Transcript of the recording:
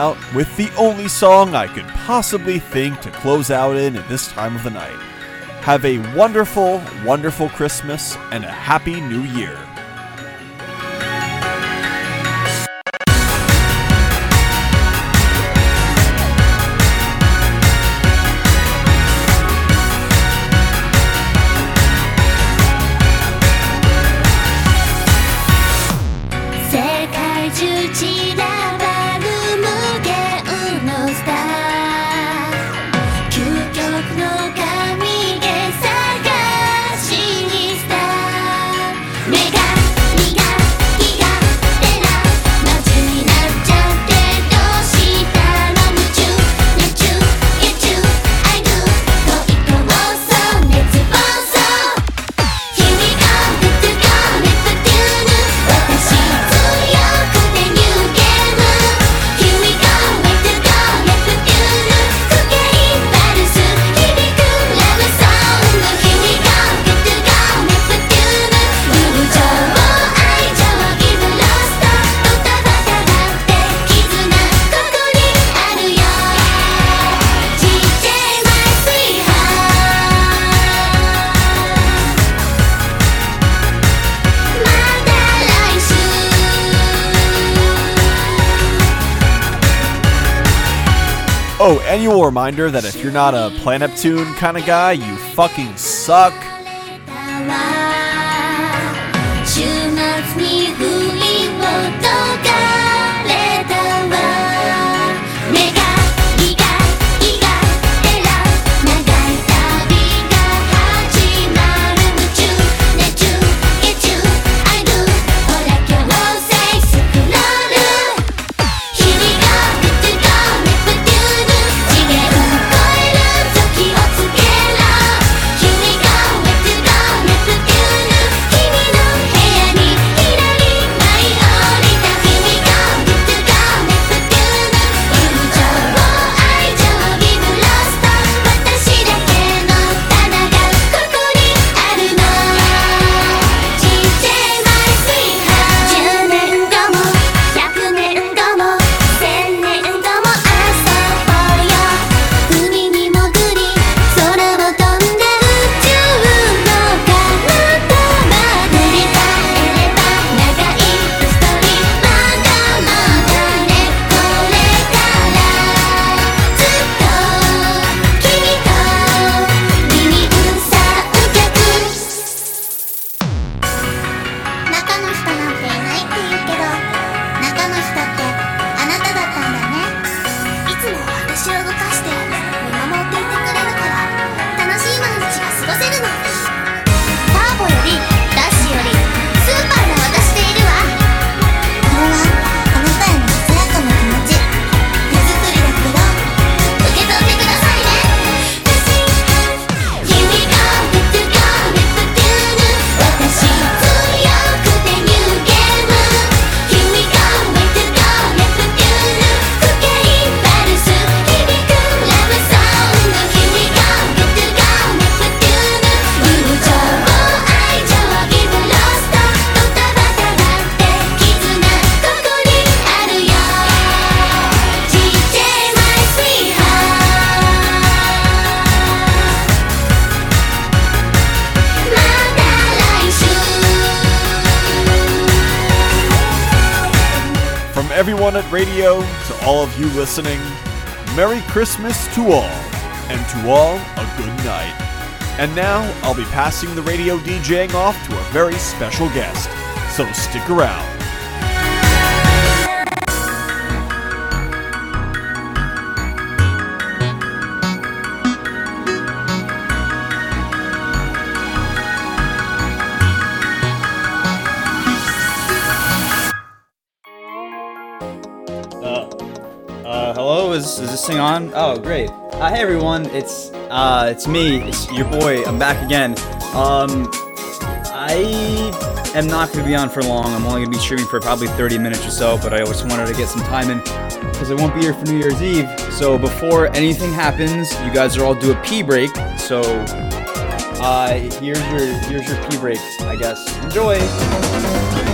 out with the only song I could possibly think to close out in at this time of the night. Have a wonderful, wonderful Christmas and a happy New Year. Oh, annual reminder that if you're not a Planeptune kind of guy, you fucking suck. Everyone at radio, to all of you listening, Merry Christmas to all, and to all a good night. And now, I'll be passing the radio DJing off to a very special guest, so stick around. Hello, is this thing on? Oh, great. Hey everyone, it's me, it's your boy, I'm back again. I am not going to be on for long, I'm only going to be streaming for probably 30 minutes or so, but I just wanted to get some time in, because I won't be here for New Year's Eve. So before anything happens, you guys are all due a pee break, so here's your pee break, I guess. Enjoy!